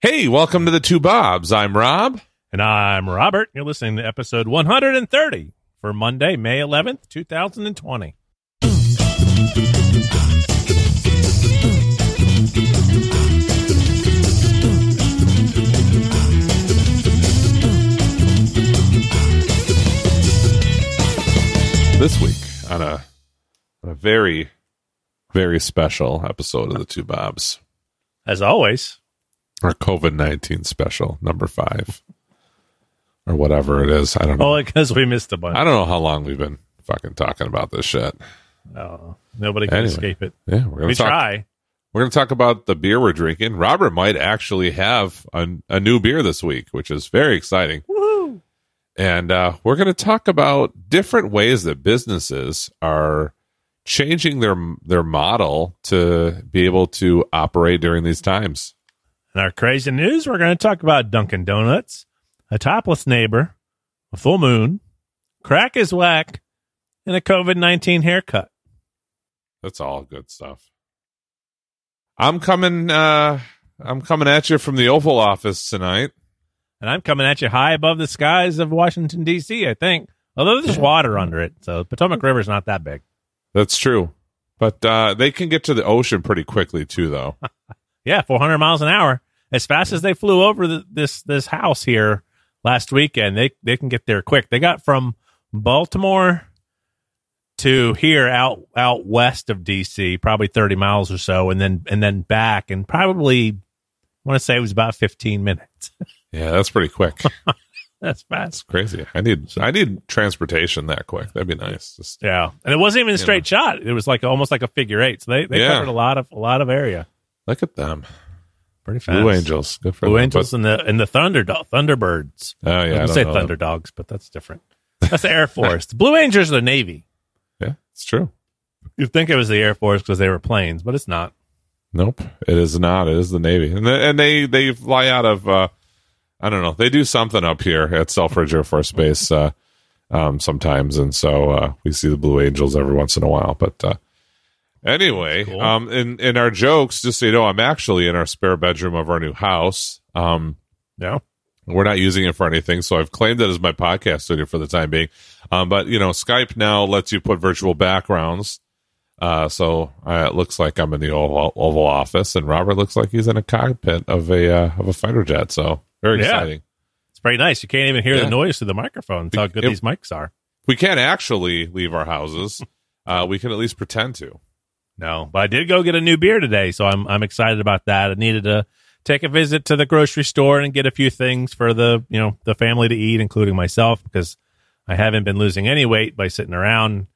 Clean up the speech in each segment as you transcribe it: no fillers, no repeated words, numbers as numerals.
Hey, welcome to the Two Bobs. I'm Rob. And I'm Robert. You're listening to episode 130 for Monday, May 11th, 2020. This week on a very, very special episode of the Two Bobs. As always. Our COVID-19 special, number 5. Or whatever it is. I don't know. Oh, because we missed a bunch. I don't know how long we've been fucking talking about this shit. Oh, nobody can escape it. Yeah, we try. We're going to talk about the beer we're drinking. Robert might actually have a new beer this week, which is very exciting. Woohoo! And we're going to talk about different ways that businesses are changing their model to be able to operate during these times. In our crazy news, we're going to talk about Dunkin' Donuts, a topless neighbor, a full moon, crack is whack, and a COVID-19 haircut. That's all good stuff. I'm coming at you from the Oval Office tonight. And I'm coming at you high above the skies of Washington, D.C., I think. Although there's water under it, so Potomac River's not that big. That's true. But they can get to the ocean pretty quickly, too, though. Yeah, 400 miles an hour. As fast as they flew over this house here last weekend, they can get there quick. They got from Baltimore to here out west of D.C., probably 30 miles or so, and then back, and probably, I want to say it was about 15 minutes. Yeah, that's pretty quick. That's fast. That's crazy. I need transportation that quick. That'd be nice. Yeah, and it wasn't even a straight shot. It was like almost like a figure eight. So they covered a lot of area. Look at them. Pretty fast. Blue Angels. Good for Blue them. Angels and the Thunderbirds. Oh, yeah. I say Thunder Dogs, but that's different. That's the Air Force. The Blue Angels are the Navy. Yeah, it's true. You'd think it was the Air Force because they were planes, but it's not. Nope, it is not. It is the Navy. And they fly out of, I don't know, they do something up here at Selfridge Air Force Base sometimes. And so we see the Blue Angels every once in a while. But anyway, cool. In our jokes, just so you know, I'm actually in our spare bedroom of our new house. Yeah. We're not using it for anything, so I've claimed it as my podcast studio for the time being. But, you know, Skype now lets you put virtual backgrounds. So it looks like I'm in the Oval Office, and Robert looks like he's in a cockpit of a fighter jet. So very exciting. It's pretty nice. You can't even hear the noise through the microphone. That's how good these mics are. We can't actually leave our houses. We can at least pretend to. No, but I did go get a new beer today, so I'm excited about that. I needed to take a visit to the grocery store and get a few things for the family to eat, including myself, because I haven't been losing any weight by sitting around.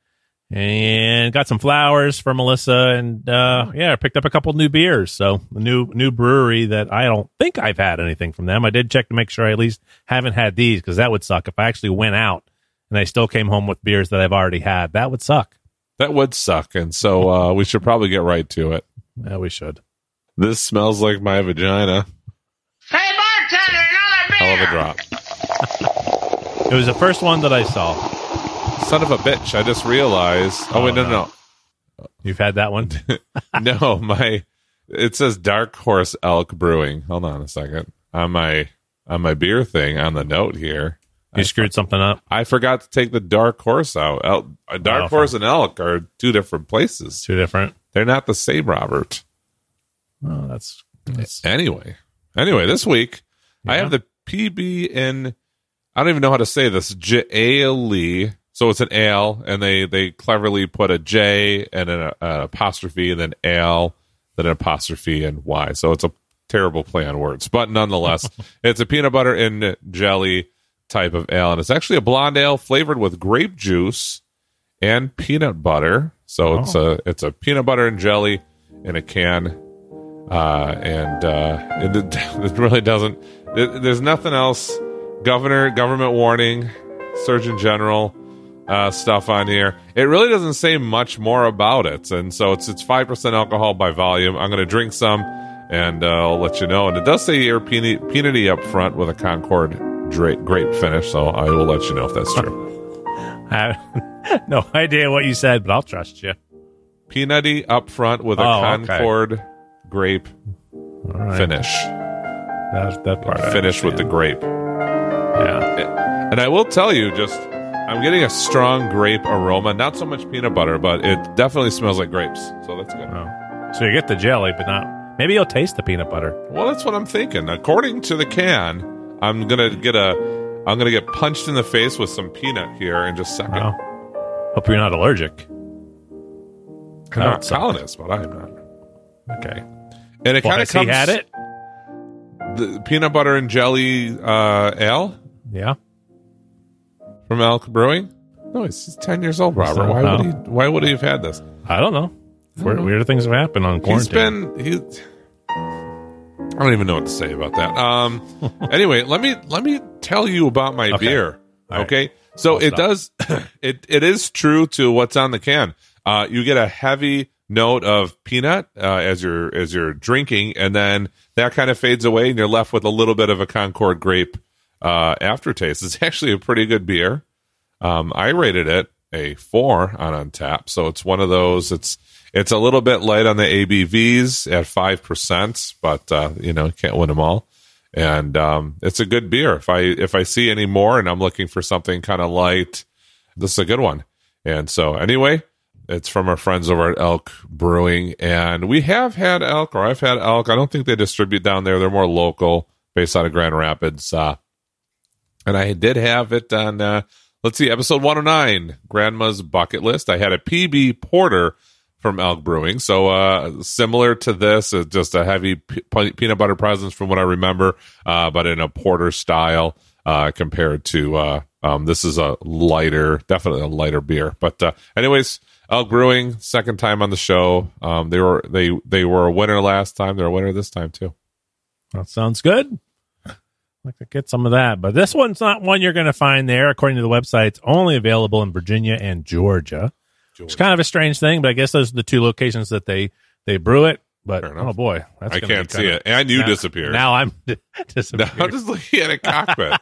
And got some flowers for Melissa, and I picked up a couple new beers. So the new brewery that I don't think I've had anything from them. I did check to make sure I at least haven't had these, because that would suck if I actually went out and I still came home with beers that I've already had. That would suck. That would suck, and so we should probably get right to it. Yeah, we should. This smells like my vagina. Hey, bartender, another beer! Hell of a drop. It was the first one that I saw. Son of a bitch, I just realized. Oh, wait, no. You've had that one? No, it says Dark Horse Elk Brewing. Hold on a second. On my beer thing, on the note here. You screwed something up? I forgot to take the Dark Horse out. Dark Horse and Elk are two different places. Two different? They're not the same, Robert. Oh, that's... Anyway, this week, I have the PB in, I don't even know how to say this, J-A-L-E. So it's an ale, and they cleverly put a J and an apostrophe, and then ale, then an apostrophe, and Y. So it's a terrible play on words. But nonetheless, it's a peanut butter and jelly type of ale, and it's actually a blonde ale flavored with grape juice and peanut butter. So it's a peanut butter and jelly in a can. It really doesn't. There's nothing else. Government warning, Surgeon General stuff on here. It really doesn't say much more about it, and so it's 5% alcohol by volume. I'm going to drink some, and I'll let you know. And it does say here peanutty up front with a Concord grape finish, so I will let you know if that's true. I have no idea what you said, but I'll trust you. Peanutty up front with a Concord grape finish. That part. Finished with the grape. Yeah. And I will tell you, I'm getting a strong grape aroma. Not so much peanut butter, but it definitely smells like grapes. So that's good. Oh. So you get the jelly, but not. Maybe you'll taste the peanut butter. Well, that's what I'm thinking. According to the can, I'm gonna get punched in the face with some peanut here in just a second. Wow. Hope you're not allergic. I'm not telling us, but I'm not. Okay. And it kind of comes. He had it. The peanut butter and jelly ale Yeah. from Elk Brewing. No, he's 10 years old, Robert. Why would he have had this? I don't know. Weirder things have happened on quarantine. I don't even know what to say about that. Anyway, let me tell you about my beer. Okay. Right. So it does. It is true to what's on the can. You get a heavy note of peanut as you're drinking, and then that kind of fades away, and you're left with a little bit of a Concord grape aftertaste. It's actually a pretty good beer. I rated it a 4 on Untappd, so it's one of those. It's a little bit light on the ABVs at 5%, but you can't win them all. And it's a good beer. If I see any more and I'm looking for something kind of light, this is a good one. And so anyway, it's from our friends over at Elk Brewing, and we have had Elk, or I've had Elk. I don't think they distribute down there. They're more local, based out of Grand Rapids. And I did have it on, let's see, episode 109, Grandma's Bucket List. I had a PB Porter from Elk Brewing. So similar to this, just a heavy peanut butter presence from what I remember, but in a porter style compared to this is definitely a lighter beer. But anyways, Elk Brewing, second time on the show. They were a winner last time. They're a winner this time too. That sounds good. I'd like to get some of that, but this one's not one you're going to find there. According to the website, it's only available in Virginia and Georgia. It's kind of a strange thing, but I guess those are the two locations that they brew it. But oh boy, I can't see it. And you disappeared. Now I'm disappeared. Now I'm just looking at a cockpit.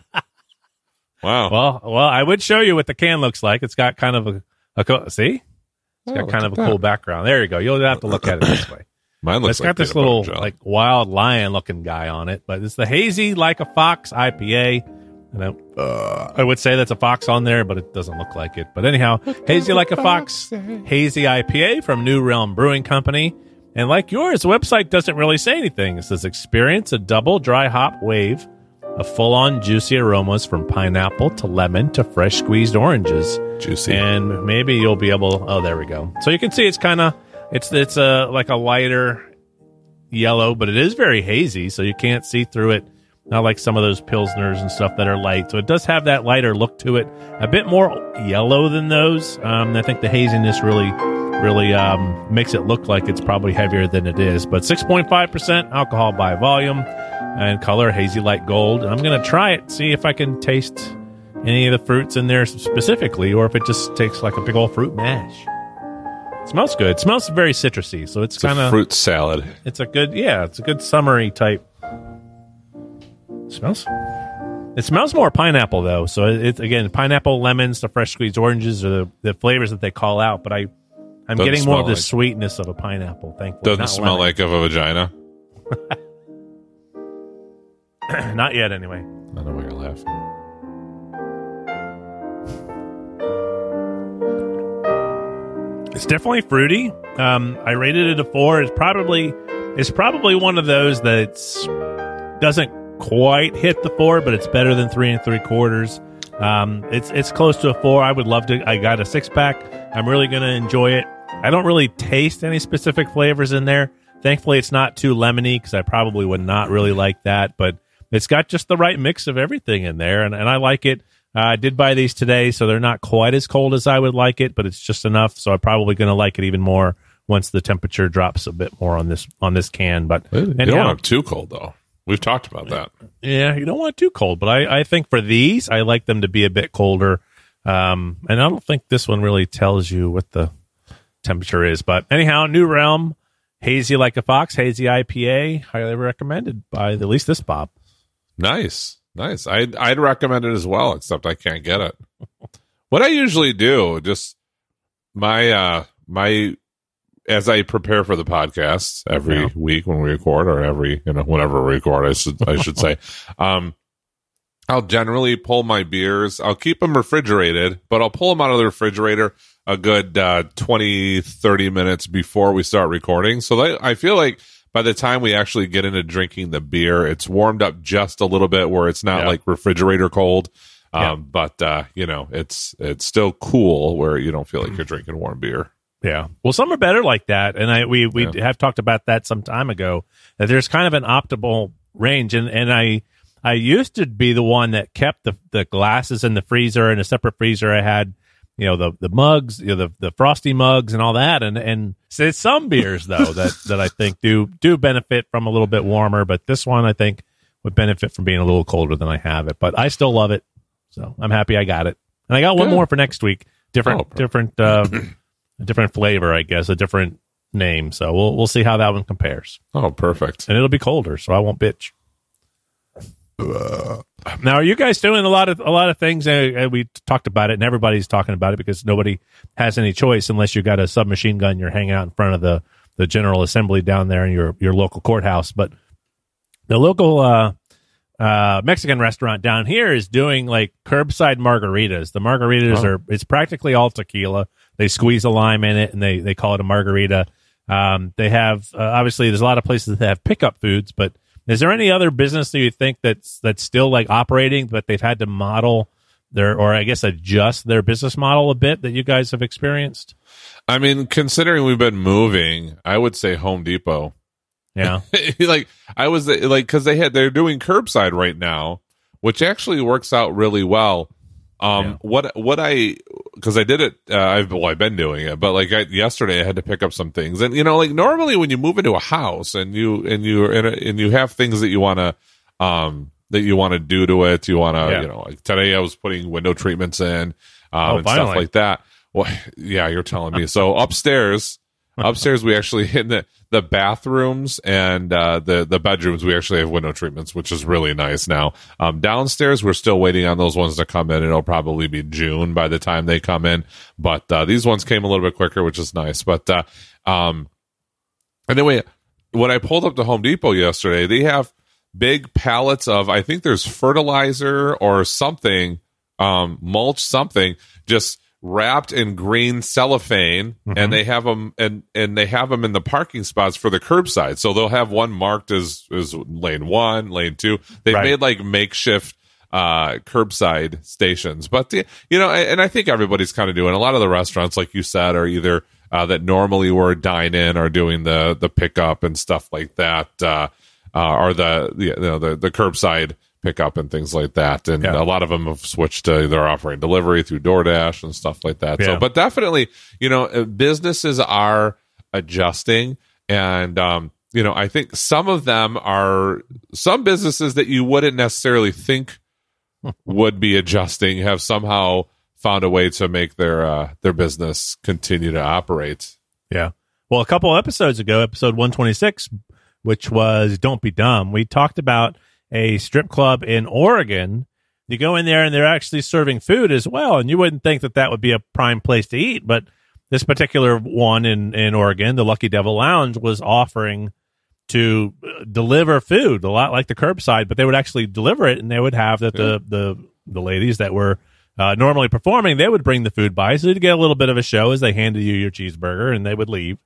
Wow. Well, I would show you what the can looks like. It's got kind of see, it's got kind of a cool background. There you go. You'll have to look at it this way. Mine looks. It's got this little like wild lion looking guy on it, but it's the Hazy Like a Fox IPA. And I would say that's a fox on there, but it doesn't look like it. But anyhow, Hazy Like a Fox, Hazy IPA from New Realm Brewing Company. And like yours, the website doesn't really say anything. It says experience a double dry hop wave of full-on juicy aromas from pineapple to lemon to fresh squeezed oranges. Juicy. And maybe you'll be able, oh, there we go. So you can see it's kind of, it's a like a lighter yellow, but it is very hazy, so you can't see through it. Not like some of those Pilsners and stuff that are light. So it does have that lighter look to it. A bit more yellow than those. I think the haziness really makes it look like it's probably heavier than it is. But 6.5% alcohol by volume and color, hazy light gold. And I'm going to try it, see if I can taste any of the fruits in there specifically, or if it just tastes like a big old fruit mash. It smells good. It smells very citrusy. So it's kind of fruit salad. It's a good summery type. It smells more pineapple though. So it's again pineapple, lemons, the fresh squeezed oranges are the flavors that they call out. But I'm getting more of the sweetness of a pineapple. Thankfully, doesn't smell like of a vagina. Not yet, anyway. I know why you're laughing. It's definitely fruity. I rated it a 4. It's probably one of those that's doesn't quite hit the 4, but it's better than 3 3/4. It's close to a 4. I would love to. I got a 6-pack. I'm really going to enjoy it. I don't really taste any specific flavors in there. Thankfully, it's not too lemony because I probably would not really like that. But it's got just the right mix of everything in there, and I like it. I did buy these today, so they're not quite as cold as I would like it, but it's just enough. So I'm probably going to like it even more once the temperature drops a bit more on this can. But you don't want it too cold, though. We've talked about that. Yeah, you don't want it too cold, but I think for these, I like them to be a bit colder. And I don't think this one really tells you what the temperature is. But anyhow, New Realm, Hazy Like a Fox, Hazy IPA, highly recommended by at least this Bob. Nice. I'd recommend it as well, except I can't get it. What I usually do, just my as I prepare for the podcast every week when we record, or every, whenever we record, I should say, I'll generally pull my beers. I'll keep them refrigerated, but I'll pull them out of the refrigerator a good 20, 30 minutes before we start recording. So I feel like by the time we actually get into drinking the beer, it's warmed up just a little bit where it's not like refrigerator cold. But it's still cool where you don't feel like you're drinking warm beer. Yeah. Well, some are better like that. And we have talked about that some time ago, that there's kind of an optimal range. And I used to be the one that kept the glasses in the freezer, in a separate freezer. I had, the mugs, the frosty mugs and all that. And so some beers though, that I think do benefit from a little bit warmer, but this one I think would benefit from being a little colder than I have it, but I still love it. So I'm happy I got it. And I got one more for next week. Different flavor, I guess, a different name. So we'll see how that one compares. Oh, perfect. And it'll be colder, so I won't bitch. Now, are you guys doing a lot of things? We talked about it, and everybody's talking about it because nobody has any choice unless you got a submachine gun. You're hanging out in front of the General Assembly down there in your local courthouse. But the local Mexican restaurant down here is doing like curbside margaritas. The margaritas it's practically all tequila. They squeeze a lime in it and they call it a margarita. They have, obviously there's a lot of places that have pickup foods, but is there any other business that you think that's still like operating, but they've had to model or I guess adjust their business model a bit that you guys have experienced? I mean, considering we've been moving, I would say Home Depot. Yeah. Because they're doing curbside right now, which actually works out really well. Because I did it, I've been doing it, but yesterday I had to pick up some things, and normally when you move into a house and you have things that you want to do to it, you want to, today I was putting window treatments in, and stuff like that. Well, yeah, you're telling me. So upstairs we actually in the bathrooms and the bedrooms, we actually have window treatments, which is really nice now. Downstairs, we're still waiting on those ones to come in. It'll probably be June by the time they come in. But these ones came a little bit quicker, which is nice. But anyway, when I pulled up to Home Depot yesterday, they have big pallets of, I think there's fertilizer or something, mulch something, just wrapped in green cellophane, and they have them and they have them in the parking spots for the curbside. So they'll have one marked as lane 1, lane 2. They've made like makeshift curbside stations, but and I think everybody's kind of doing. A lot of the restaurants, like you said, are either that normally were dine in are doing the pickup and stuff like that, or the curbside pickup and things like that, and a lot of them have switched to they're offering delivery through DoorDash and stuff like that. So, but definitely, businesses are adjusting, and I think some of them are some businesses that you wouldn't necessarily think would be adjusting have somehow found a way to make their business continue to operate. Yeah. Well, a couple episodes ago, episode 126, which was Don't Be Dumb, we talked about a strip club in Oregon. You go in there and they're actually serving food as well, and you wouldn't think that would be a prime place to eat, but this particular one in Oregon, the Lucky Devil Lounge, was offering to deliver food, a lot like the curbside, but they would actually deliver it, and they would have that the ladies that were normally performing, they would bring the food by, so you'd get a little bit of a show as they handed you your cheeseburger, and they would leave.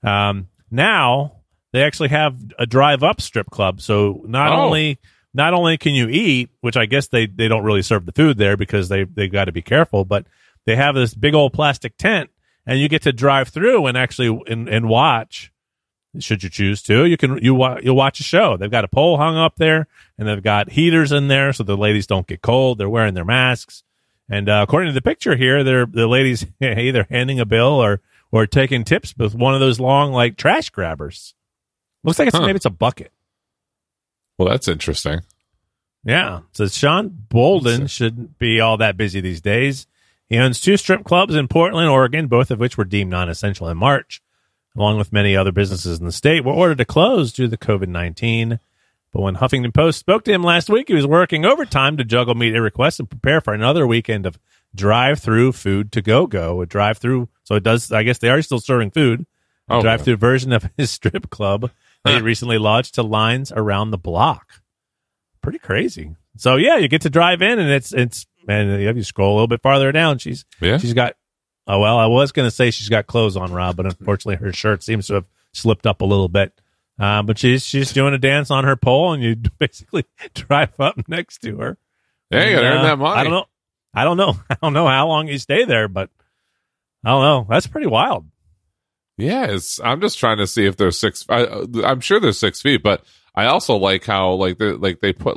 Now they actually have a drive-up strip club, so not only can you eat, which I guess they don't really serve the food there because they got to be careful, but they have this big old plastic tent, and you get to drive through and actually and watch. Should you choose to, you'll watch a show. They've got a pole hung up there, and they've got heaters in there so the ladies don't get cold. They're wearing their masks, and according to the picture here, the ladies either handing a bill or taking tips with one of those long like trash grabbers. Looks like maybe it's a bucket. Well, that's interesting. Yeah. So Sean Bolden shouldn't be all that busy these days. He owns 2 strip clubs in Portland, Oregon, both of which were deemed non-essential in March, along with many other businesses in the state, were ordered to close due to the COVID-19. But when Huffington Post spoke to him last week, he was working overtime to juggle media requests and prepare for another weekend of drive-through food to go, a drive-through. So it does, I guess they are still serving food. A drive-through version of his strip club. They recently launched to lines around the block. Pretty crazy. So yeah, you get to drive in, and it's and if you scroll a little bit farther down, she's got. Oh well, I was going to say she's got clothes on, Rob, but unfortunately her shirt seems to have slipped up a little bit. But she's doing a dance on her pole, and you basically drive up next to her. Yeah, you got to earn that money. I don't know how long you stay there, but I don't know. That's pretty wild. Yeah, I'm just trying to see if there's I'm sure there's 6 feet, but I also like how they put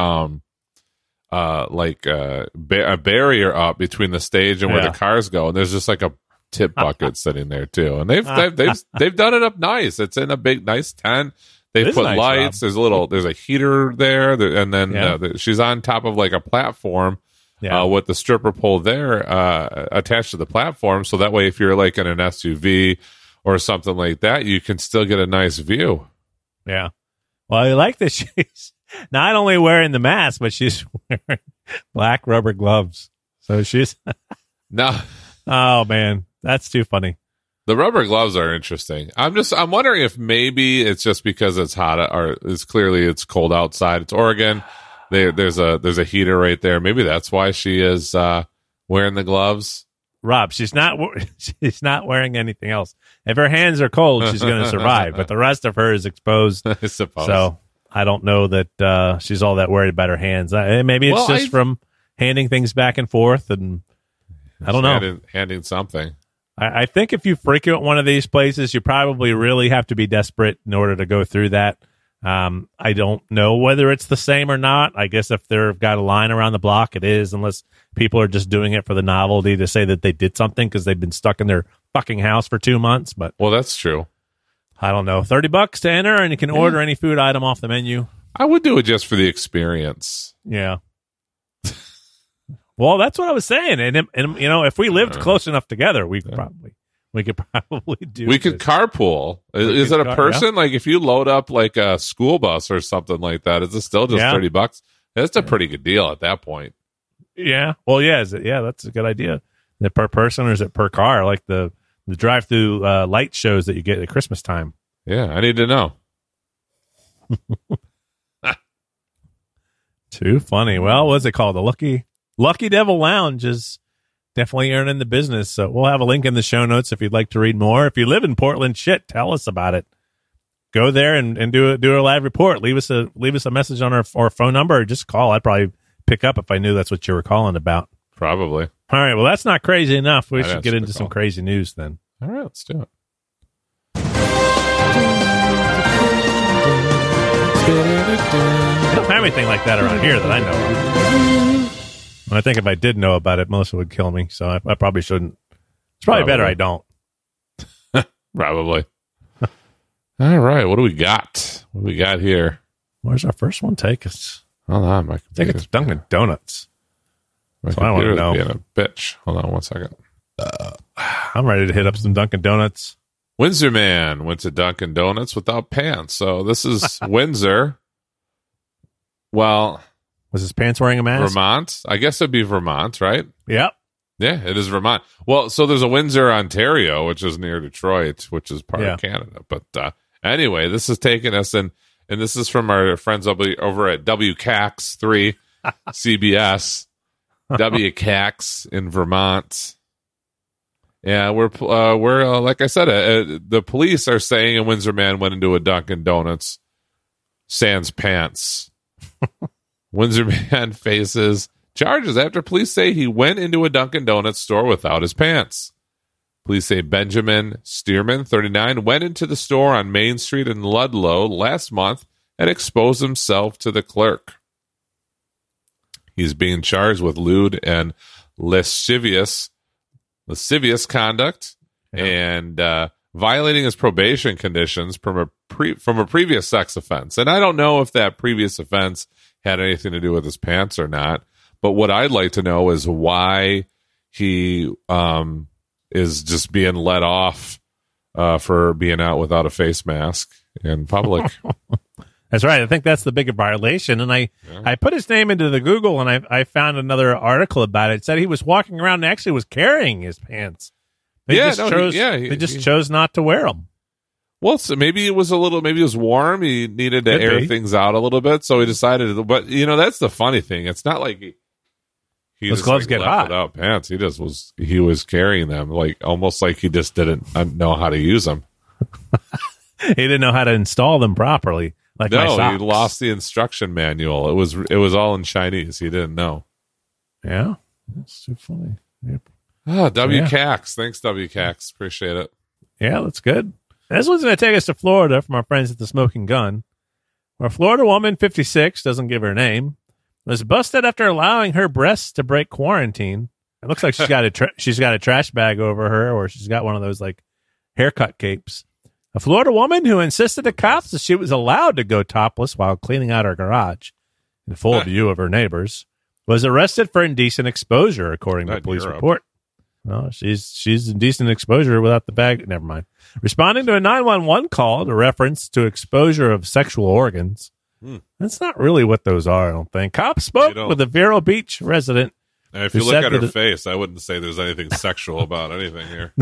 a barrier up between the stage and where the cars go, and there's just like a tip bucket sitting there too. And they've done it up nice. It's in a big nice tent. They put nice, lights. Rob. There's a heater there, and then she's on top of like a platform. With the stripper pole there attached to the platform, so that way if you're like in an SUV or something like that, you can still get a nice view. Yeah. Well, I like that she's not only wearing the mask, but she's wearing black rubber gloves. So she's no. Oh man, that's too funny. The rubber gloves are interesting. I'm wondering if maybe it's just because it's hot, or it's cold outside. It's Oregon. There's a heater right there. Maybe that's why she is wearing the gloves. Rob, she's not wearing anything else. If her hands are cold, she's going to survive. But the rest of her is exposed. I suppose. So I don't know that she's all that worried about her hands. Maybe it's from handing things back and forth, and I don't know. Handing something. I think if you frequent one of these places, you probably really have to be desperate in order to go through that. I don't know whether it's the same or not. I guess if they've got a line around the block, it is, unless people are just doing it for the novelty to say that they did something because they've been stuck in their fucking house for 2 months. But well, that's true. I don't know. $30 to enter, and you can order any food item off the menu. I would do it just for the experience. Yeah. Well, that's what I was saying. And you know, if we lived close enough together, we could probably do. We could carpool. Is it a person? Like if you load up like a school bus or something like that, is it still just $30? That's a pretty good deal at that point. Yeah. Well, yeah. That's a good idea. Is it per person or is it per car? Like the drive-through light shows that you get at Christmas time. Yeah, I need to know. Too funny. Well, what's it called? The Lucky Devil Lounge is definitely earning the business. So we'll have a link in the show notes if you'd like to read more. If you live in Portland, tell us about it. Go there and do a live report. Leave us a message on our phone number, or just call. I'd probably pick up if I knew that's what you were calling about. Probably. All right. Well, that's not crazy enough. We should get into some crazy news then. All right, let's do it. We don't have anything like that around here that I know of. And I think if I did know about it, Melissa would kill me. So I probably shouldn't. It's probably better I don't. Probably. All right. What do we got? What do we got here? Where's our first one take us? Hold on. My take it to Dunkin' Donuts. That's what I want to know. Being a bitch. Hold on 1 second. I'm ready to hit up some Dunkin' Donuts. Windsor man went to Dunkin' Donuts without pants. So this is Windsor. Well, was his pants wearing a mask? Vermont. I guess it'd be Vermont, right? Yep. Yeah, it is Vermont. Well, so there's a Windsor, Ontario, which is near Detroit, which is part of Canada. But anyway, this is taking us in, and this is from our friends over at WCAX3 CBS, WCAX in Vermont. Yeah, we're like I said, the police are saying a Windsor man went into a Dunkin' Donuts sans pants. Windsor man faces charges after police say he went into a Dunkin' Donuts store without his pants. Police say Benjamin Stearman, 39, went into the store on Main Street in Ludlow last month and exposed himself to the clerk. He's being charged with lewd and lascivious conduct and violating his probation conditions from a previous sex offense. And I don't know if that previous offense had anything to do with his pants or not. But what I'd like to know is why he is just being let off for being out without a face mask in public. That's right. I think that's the bigger violation. And I put his name into the Google, and I found another article about it. It said he was walking around and actually was carrying his pants. They just chose not to wear them. Well, so maybe it was warm. He needed to Could air be. things out a little bit, so he decided. But that's the funny thing. It's not like he Those just gloves like, get left hot. without pants. He was carrying them like almost like he just didn't know how to use them. He didn't know how to install them properly. Like my No, he socks. lost the instruction manual. It was all in Chinese. He didn't know. Yeah, that's too funny. Yep. WCAX. Thanks, WCAX. Appreciate it. Yeah, that's good. This one's going to take us to Florida from our friends at the Smoking Gun, where a Florida woman, 56, doesn't give her name, was busted after allowing her breasts to break quarantine. It looks like she's got a trash bag over her, or she's got one of those like haircut capes. A Florida woman who insisted to cops that she was allowed to go topless while cleaning out her garage in full view of her neighbors was arrested for indecent exposure, according to Not a police Europe. report. No, she's indecent exposure without the bag. Never mind. Responding to a 911 call to reference to exposure of sexual organs. That's not really what those are, I don't think. Cops spoke with a Vero Beach resident. And if who you look said at her that face, I wouldn't say there's anything sexual about anything here.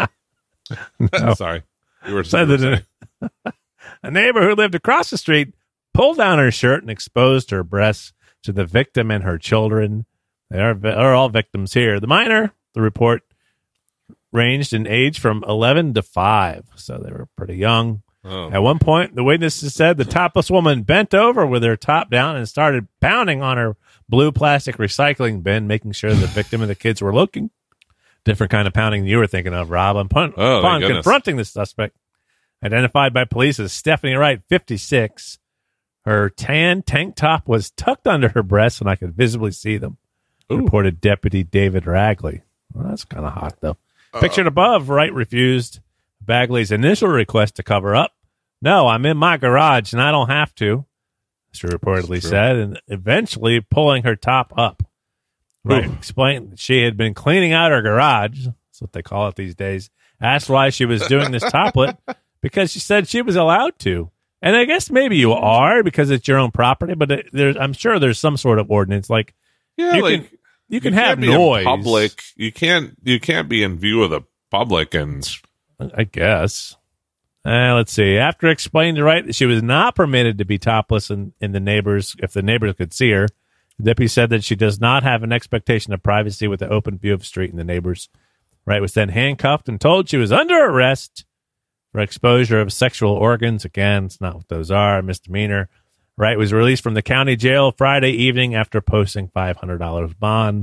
No. Sorry. You were Said saying. that a neighbor who lived across the street pulled down her shirt and exposed her breasts to the victim and her children. They are all victims here. The minor, the report, ranged in age from 11 to 5, so they were pretty young. Oh. At one point, the witnesses said the topless woman bent over with her top down and started pounding on her blue plastic recycling bin, making sure the victim and the kids were looking. Different kind of pounding than you were thinking of, Rob. Upon goodness. confronting the suspect, identified by police as Stephanie Wright, 56, her tan tank top was tucked under her breasts, and I could visibly see them, reported Deputy David Ragley. Well, that's kind of hot, though. Pictured above, Wright refused Bagley's initial request to cover up. No, I'm in my garage, and I don't have to, she reportedly said, and eventually pulling her top up. Right. Explained that she had been cleaning out her garage. That's what they call it these days. Asked why she was doing this toplet because she said she was allowed to. And I guess maybe you are because it's your own property, but I'm sure there's some sort of ordinance. Like, you can have be noise. in public. You can't be in view of the public, and I guess. Let's see. After explaining to Wright that she was not permitted to be topless in the neighbors, if the neighbors could see her, the deputy said that she does not have an expectation of privacy with the open view of the street and the neighbors. Wright was then handcuffed and told she was under arrest for exposure of sexual organs. Again, it's not what those are, a misdemeanor. Wright was released from the county jail Friday evening after posting $500 bond.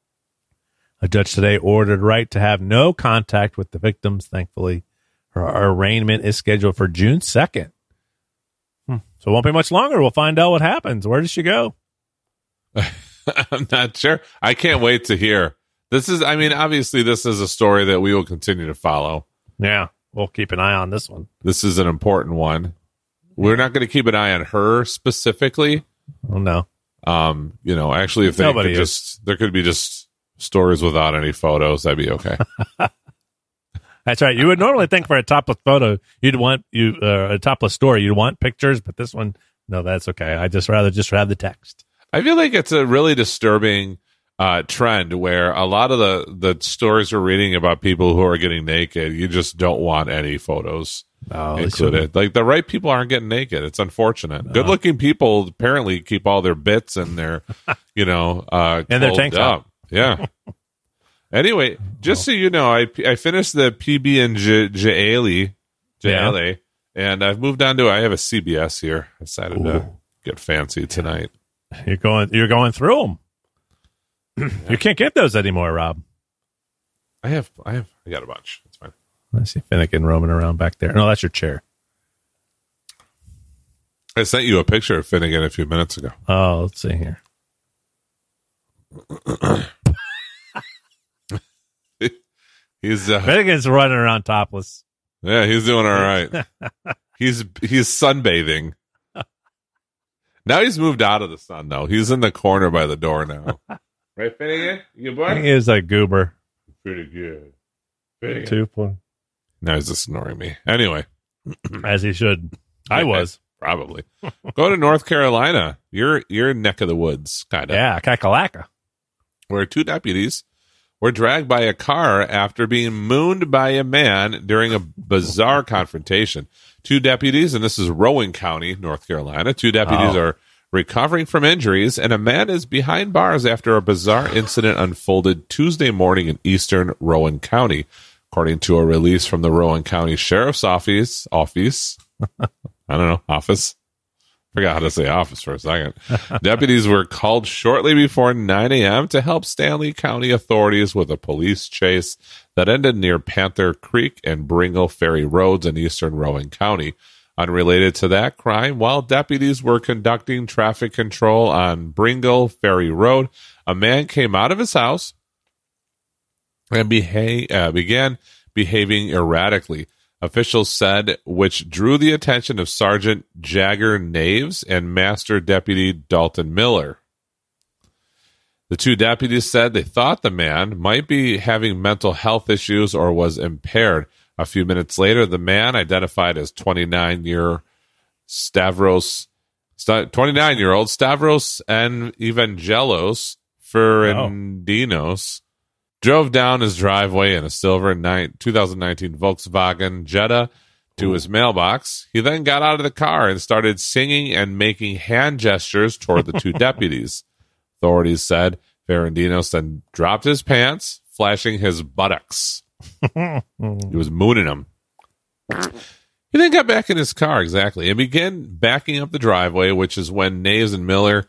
A judge today ordered Wright to have no contact with the victims. Thankfully, her arraignment is scheduled for June 2nd. So it won't be much longer. We'll find out what happens. Where does she go? I'm not sure. I can't wait to hear. Obviously, this is a story that we will continue to follow. Yeah, we'll keep an eye on this one. This is an important one. We're not going to keep an eye on her specifically. Oh, no. Actually, if there could be just stories without any photos, that'd be okay. That's right. You would normally think for a topless photo, you'd want a topless story. You'd want pictures, but this one, no, that's okay. I just rather have the text. I feel like it's a really disturbing trend where a lot of the stories we're reading about people who are getting naked, you just don't want any photos included. Like the right people aren't getting naked. It's unfortunate. Good looking people apparently keep all their bits and their, and their tank top. Up. Yeah. Anyway, just so you know, I finished the PB and J. And I've moved on to. I have a CBS here. I decided to get fancy tonight. You're going through them. You can't get those anymore, Rob. I got a bunch. It's fine. I see Finnegan roaming around back there. No, that's your chair. I sent you a picture of Finnegan a few minutes ago. Oh, let's see here. Finnegan's running around topless. Yeah, he's doing all right. He's sunbathing. Now he's moved out of the sun, though. He's in the corner by the door now. Right, Finnegan? You boy? He is a goober. Pretty good. Finnegan. 2 point. Now he's just ignoring me. Anyway. As he should. I was. Probably. Go to North Carolina. Your neck of the woods, kind of. Yeah, Kakalaka. Where 2 deputies were dragged by a car after being mooned by a man during a bizarre confrontation. Two deputies, and this is Rowan County, North Carolina, two deputies are recovering from injuries, and a man is behind bars after a bizarre incident unfolded Tuesday morning in eastern Rowan County. According to a release from the Rowan County Sheriff's Office. Forgot how to say office for a second. Deputies were called shortly before 9 a.m. to help Stanley County authorities with a police chase that ended near Panther Creek and Bringle Ferry Roads in eastern Rowan County. Unrelated to that crime, while deputies were conducting traffic control on Bringle Ferry Road, a man came out of his house and began behaving erratically. Officials said, which drew the attention of Sergeant Jagger Naves and Master Deputy Dalton Miller. The two deputies said they thought the man might be having mental health issues or was impaired. A few minutes later, the man, identified as 29-year-old Stavros and Evangelos Ferendinos, drove down his driveway in a silver 2019 Volkswagen Jetta to his mailbox. He then got out of the car and started singing and making hand gestures toward the two deputies. Authorities said Ferendinos then dropped his pants, flashing his buttocks. He was mooning him. He then got back in his car, exactly, and began backing up the driveway, which is when Naves and Miller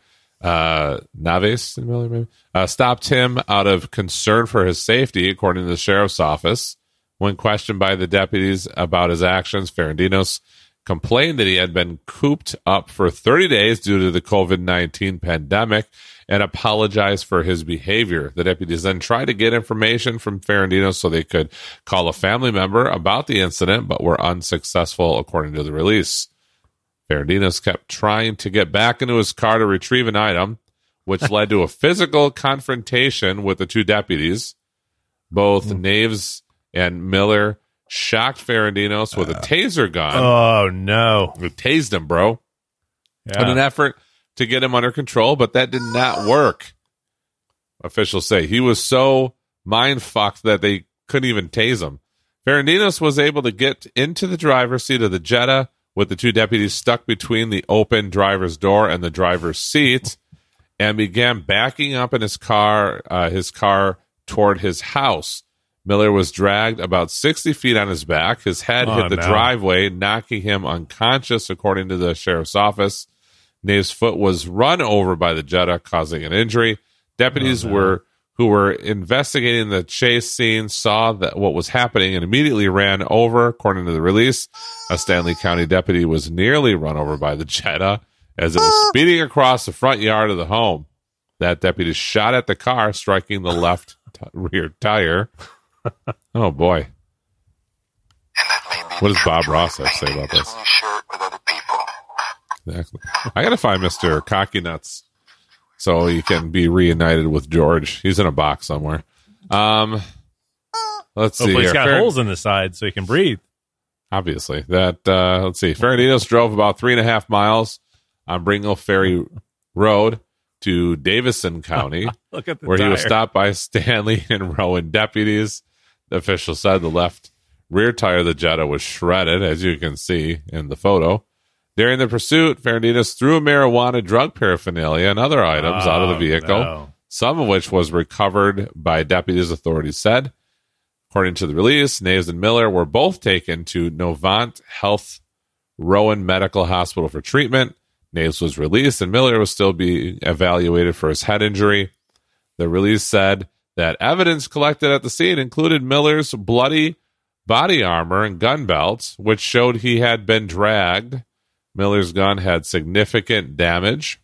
stopped him out of concern for his safety, according to the sheriff's office. When questioned by the deputies about his actions, Ferendinos complained that he had been cooped up for 30 days due to the COVID-19 pandemic and apologized for his behavior. The deputies then tried to get information from Ferendinos so they could call a family member about the incident, but were unsuccessful, according to the release. Ferendinos kept trying to get back into his car to retrieve an item, which led to a physical confrontation with the two deputies. Both Naves and Miller shocked Ferendinos with a taser gun. Oh, no. They tased him, bro. Yeah. In an effort to get him under control, but that did not work. Officials say he was so mind-fucked that they couldn't even tase him. Ferendinos was able to get into the driver's seat of the Jetta, with the two deputies stuck between the open driver's door and the driver's seat, and began backing up in his car toward his house. Miller was dragged about 60 feet on his back. His head hit the driveway, knocking him unconscious, according to the sheriff's office. Nave's foot was run over by the Jetta, causing an injury. Deputies who were investigating the chase scene saw that what was happening and immediately ran over. According to the release, a Stanley County deputy was nearly run over by the Jetta as it was speeding across the front yard of the home. That deputy shot at the car, striking the left rear tire. Oh, boy. What does Bob Ross have to say about this? Exactly. I got to find Mr. Cocky Nuts so he can be reunited with George. He's in a box somewhere. Let's see. He's got holes in the side so he can breathe. Obviously. Let's see. Ferendinos drove about 3.5 miles on Bringle Ferry Road to Davison County, where he was stopped by Stanley and Rowan deputies. The official said the left rear tire of the Jetta was shredded, as you can see in the photo. During the pursuit, Ferendinos threw marijuana, drug paraphernalia, and other items out of the vehicle, some of which was recovered by deputies, authorities said. According to the release, Naves and Miller were both taken to Novant Health Rowan Medical Hospital for treatment. Naves was released, and Miller was still being evaluated for his head injury. The release said that evidence collected at the scene included Miller's bloody body armor and gun belts, which showed he had been dragged. Miller's gun had significant damage.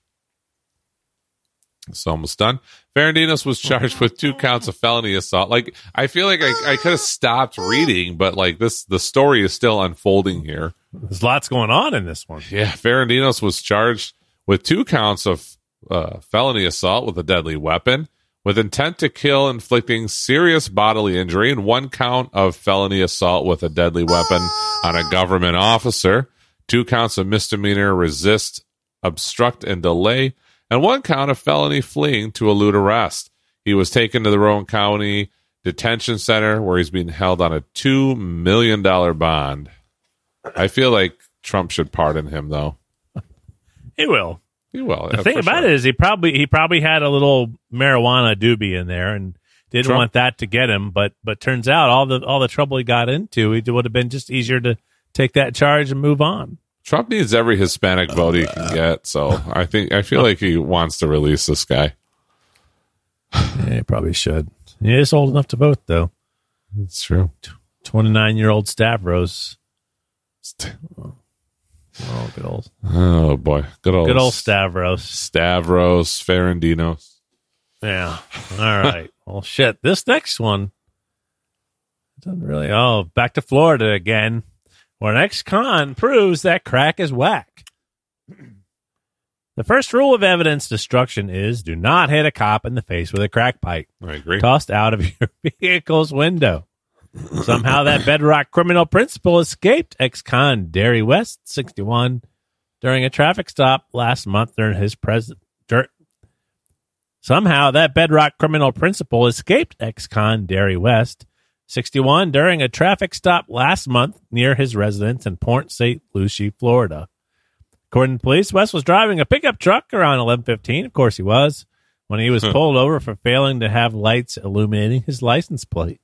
It's almost done. Ferendinos was charged with 2 counts of felony assault. Like, I feel like I could have stopped reading, but like the story is still unfolding here. There's lots going on in this one. Yeah, Ferendinos was charged with 2 counts of felony assault with a deadly weapon, with intent to kill, inflicting serious bodily injury, and 1 count of felony assault with a deadly weapon on a government officer, 2 counts of misdemeanor resist, obstruct, and delay, and 1 count of felony fleeing to elude arrest. He was taken to the Rowan County detention center where he's being held on a $2 million bond. I feel like Trump should pardon him, though. He will. He will. The thing about it is he probably had a little marijuana doobie in there and didn't want that to get him. But turns out all the trouble he got into, it would have been just easier to take that charge and move on. Trump needs every Hispanic vote he can get, so I feel like he wants to release this guy. Yeah, he probably should. He is old enough to vote, though. That's true. 29-year-old Stavros. Oh, good old. Oh boy, good old Stavros. Stavros Farandinos. Yeah. All right. Well, shit. This next one doesn't really. Oh, back to Florida again, where an ex-con proves that crack is whack. The first rule of evidence destruction is do not hit a cop in the face with a crack pipe. I agree. Tossed out of your vehicle's window. Somehow that bedrock criminal principle escaped ex-con Derry West, 61, during a traffic stop last month during his Somehow that bedrock criminal principle escaped ex-con Derry West, 61, during a traffic stop last month near his residence in Port St. Lucie, Florida. According to police, West was driving a pickup truck around 11:15. Of course he was, when he was pulled over for failing to have lights illuminating his license plate.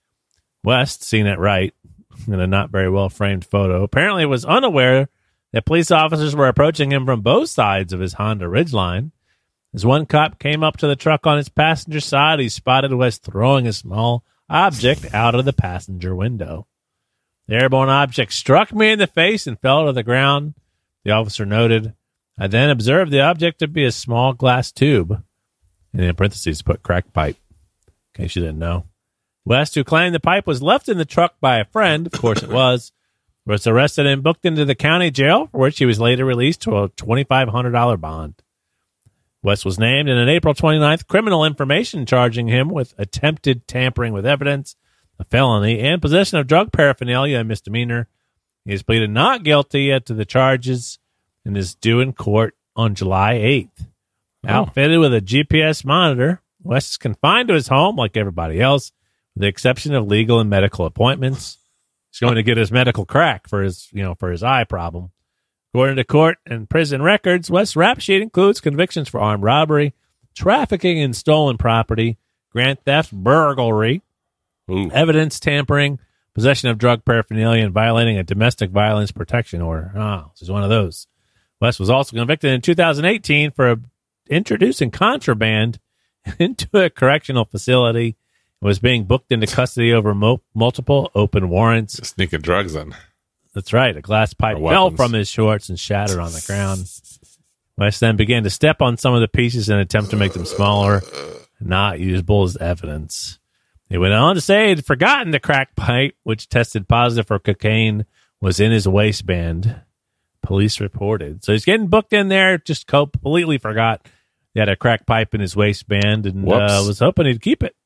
West, seen it right in a not very well framed photo, apparently was unaware that police officers were approaching him from both sides of his Honda Ridgeline. As one cop came up to the truck on its passenger side, he spotted West throwing a small object out of the passenger window. The airborne object struck me in the face and fell to the ground, the officer noted. I then observed the object to be a small glass tube, and in parentheses put crack pipe, in case you didn't know. West, who claimed the pipe was left in the truck by a friend, of course it was arrested and booked into the county jail, for which he was later released to a $2,500 bond. West was named in an April 29th criminal information charging him with attempted tampering with evidence, a felony, and possession of drug paraphernalia, a misdemeanor. He has pleaded not guilty to the charges and is due in court on July 8th. Outfitted with a GPS monitor, West is confined to his home like everybody else, with the exception of legal and medical appointments. He's going to get his medical crack for his eye problem. According to court and prison records, West's rap sheet includes convictions for armed robbery, trafficking in stolen property, grand theft, burglary, evidence tampering, possession of drug paraphernalia, and violating a domestic violence protection order. Oh, this is one of those. West was also convicted in 2018 for introducing contraband into a correctional facility and was being booked into custody over multiple open warrants. Sneaking drugs in. That's right. A glass pipe fell from his shorts and shattered on the ground. West then began to step on some of the pieces in an attempt to make them smaller and not usable as evidence. He went on to say he'd forgotten the crack pipe, which tested positive for cocaine, was in his waistband. Police reported. So he's getting booked in there, just completely forgot he had a crack pipe in his waistband and was hoping he'd keep it.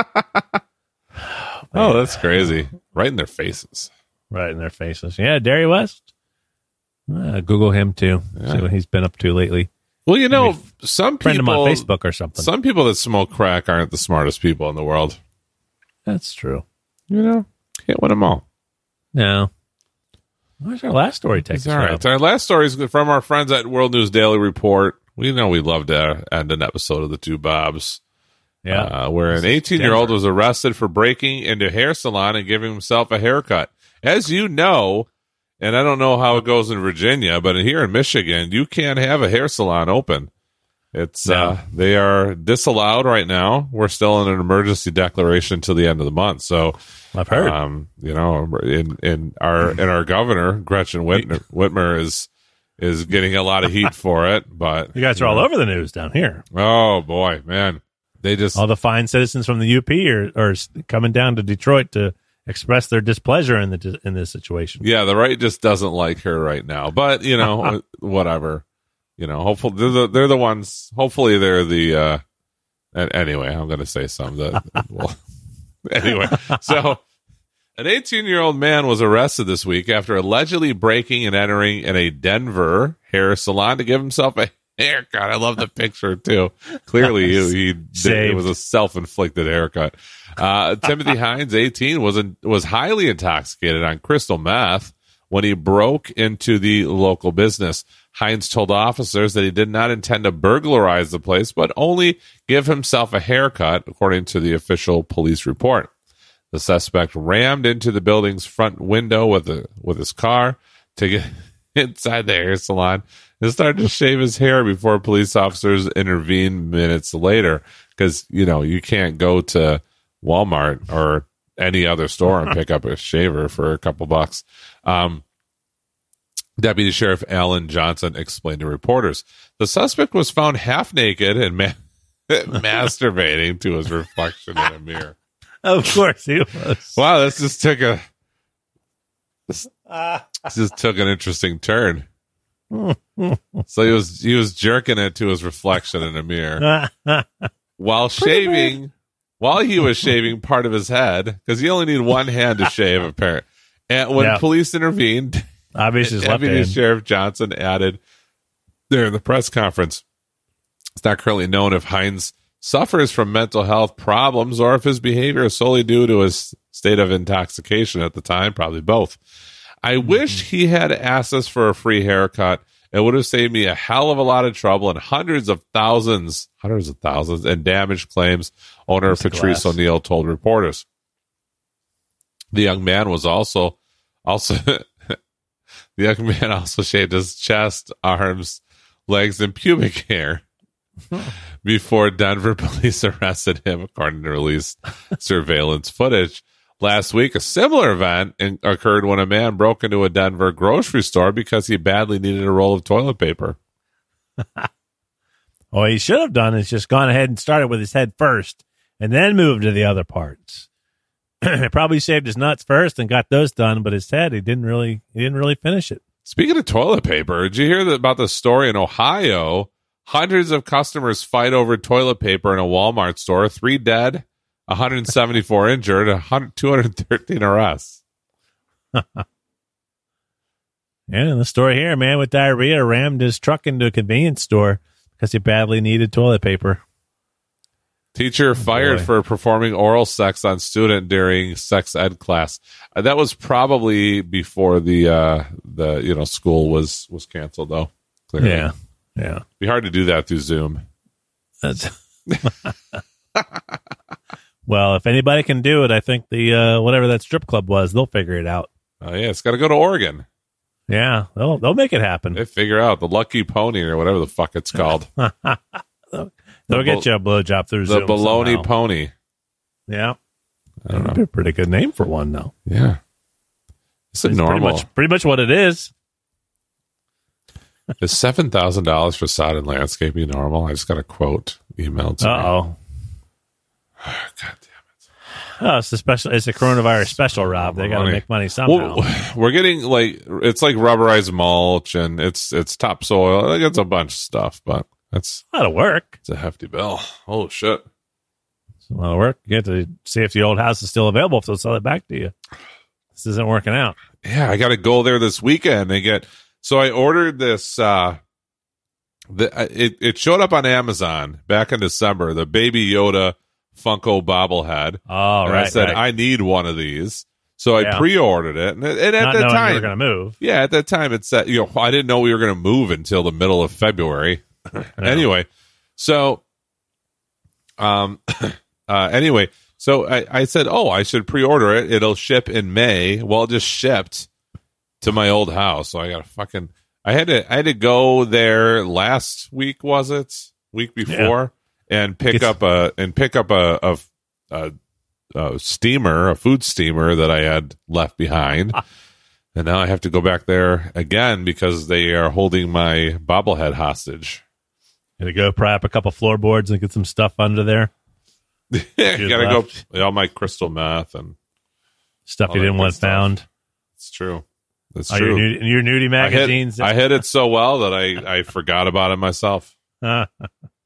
Oh, that's crazy. Right in their faces. Right in their faces. Yeah, Derry West. Google him too. Yeah. See what he's been up to lately. Well, you know, some friend people him on Facebook or something. Some people that smoke crack aren't the smartest people in the world. That's true. You know, can't win them all. No. Where's our last story take us? All right. Our last story is from our friends at World News Daily Report. We know we love to end an episode of the Two Bobs. Yeah. Where an 18-year-old was arrested for breaking into a hair salon and giving himself a haircut. As you know, and I don't know how it goes in Virginia, but here in Michigan, you can't have a hair salon open. It's they are disallowed right now. We're still in an emergency declaration till the end of the month. So I've heard. You know, in our governor Gretchen Whitmer is getting a lot of heat for it. But you guys are all over the news down here. Oh boy, man! They just all the fine citizens from the UP are coming down to Detroit to express their displeasure in this situation. Yeah, the right just doesn't like her right now. But you know, whatever. You know, hopefully they're the ones. Hopefully they're the. Anyway, I'm going to say something. Anyway, so an 18-year-old man was arrested this week after allegedly breaking and entering in a Denver hair salon to give himself a haircut. I love the picture too. Clearly, he did, it was a self-inflicted haircut. Timothy Hines, 18, was highly intoxicated on crystal meth when he broke into the local business. Hines told officers that he did not intend to burglarize the place, but only give himself a haircut, according to the official police report. The suspect rammed into the building's front window with his car to get inside the hair salon and started to shave his hair before police officers intervened minutes later. Because, you can't go to Walmart or any other store and pick up a shaver for a couple bucks. Deputy Sheriff Alan Johnson explained to reporters, the suspect was found half naked and masturbating to his reflection in a mirror. Of course he was. Wow, this just took an interesting turn. So he was jerking it to his reflection in a mirror while he was shaving part of his head, because you only need one hand to shave, apparently. And when police intervened, obviously Deputy Sheriff Johnson added during the press conference, it's not currently known if Hines suffers from mental health problems or if his behavior is solely due to his state of intoxication at the time, probably both. I wish he had asked us for a free haircut. It would have saved me a hell of a lot of trouble and hundreds of thousands in damage claims, owner Patrice O'Neill told reporters. The young man was also shaved his chest, arms, legs, and pubic hair before Denver police arrested him, according to released surveillance footage. Last week, a similar event occurred when a man broke into a Denver grocery store because he badly needed a roll of toilet paper. What he should have done is just gone ahead and started with his head first and then moved to the other parts. He probably shaved his nuts first and got those done, but his head, he didn't really finish it. Speaking of toilet paper, did you hear about the story in Ohio? Hundreds of customers fight over toilet paper in a Walmart store. 3 dead, 174 injured, 213 arrests. Yeah, the story here, a man with diarrhea rammed his truck into a convenience store because he badly needed toilet paper. Teacher fired for performing oral sex on student during sex ed class. That was probably before the school was canceled, though. Clearly. Yeah. Be hard to do that through Zoom. That's well, if anybody can do it, I think the whatever that strip club was, they'll figure it out. Oh yeah, it's got to go to Oregon. Yeah, they'll make it happen. They figure out the Lucky Pony or whatever the fuck it's called. They'll get you a blowjob through Zoom. The Baloney somehow. Pony. Yeah. I don't know. That'd be a pretty good name for one, though. Yeah. It's normal. Pretty much what it is. Is $7,000 for sod and landscaping normal? I just got a quote emailed to me. Uh-oh. God damn it. Oh, it's a coronavirus special, Rob. They got to make money somehow. Well, we're getting it's like rubberized mulch and it's topsoil. I think it's a bunch of stuff, but that's a lot of work. It's a hefty bill. Oh shit. It's a lot of work. You have to see if the old house is still available if they'll sell it back to you. This isn't working out. Yeah, I got to go there this weekend and so I ordered this. It showed up on Amazon back in December. The Baby Yoda Funko bobblehead. Oh, and right. I said right. I need one of these, so I pre-ordered it. And at Not that knowing time, we were going to move. Yeah, at that time it said I didn't know we were going to move until the middle of February. Anyway, so anyway, so I said, I should pre-order it. It'll ship in May. Well, it just shipped to my old house, so I got I had to go there last week. Was it week before? Yeah. And pick up a steamer, a food steamer that I had left behind, and now I have to go back there again because they are holding my bobblehead hostage. Gotta go prep a couple floorboards and get some stuff under there. Gotta go all my crystal meth and stuff you didn't want found. It's true. That's true. Your nudie magazines. I hid it so well that I forgot about it myself.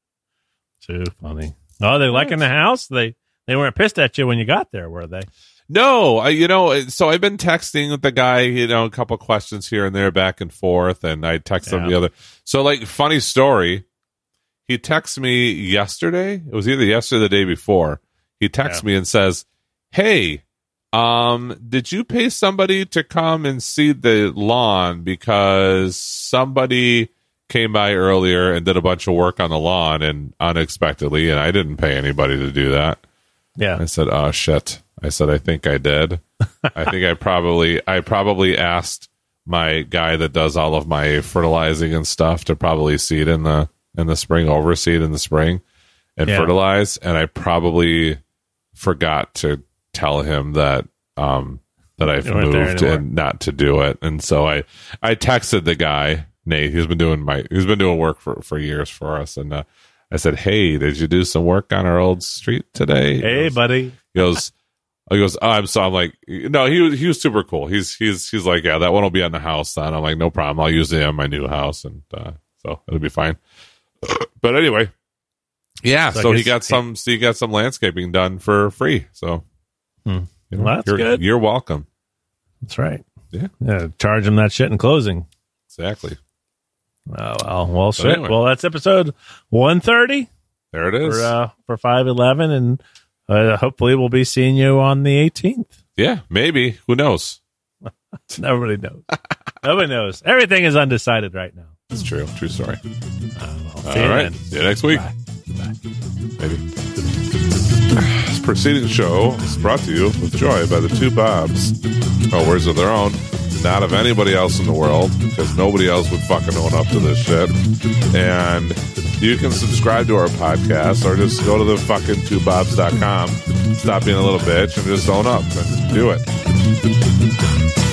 Too funny. Oh, they liking the house? They weren't pissed at you when you got there, were they? No, so I've been texting with the guy, a couple questions here and there, back and forth, and I text him the other. So, like, funny story, he texted me yesterday. It was either yesterday or the day before. He texts me and says, "Hey, did you pay somebody to come and seed the lawn because somebody came by earlier and did a bunch of work on the lawn and unexpectedly, and I didn't pay anybody to do that?" Yeah. I said, "Oh shit." I said, "I think I did. I think I probably asked my guy that does all of my fertilizing and stuff to probably seed in the spring, overseed in the spring and fertilize, and I probably forgot to tell him that I've moved and not to do it." And so I texted the guy, Nate. He's been doing work for years for us, and I said, "Hey, did you do some work on our old street today?" Hey, buddy. He goes, "Oh, I'm like, no." He was super cool. He's like, "Yeah, that one will be on the house then." I'm like, "No problem. I'll use it on my new house, and so it'll be fine." But anyway, yeah. So he got some landscaping done for free. So well, that's good. You're welcome. That's right. Yeah. Charge him that shit in closing. Exactly. Oh, well, shit. Anyway. Well, that's episode 130. There it is for 511, and hopefully we'll be seeing you on the 18th. Yeah, maybe. Who knows? Nobody knows. Nobody knows. Everything is undecided right now. It's true. True story. See you right. then. See you next week. Bye. Maybe. This preceding show is brought to you with joy by the Two Bobs. Oh, words of their own. Not of anybody else in the world, because nobody else would fucking own up to this shit. And you can subscribe to our podcast, or just go to the fucking twobobs.com, stop being a little bitch, and just own up and do it.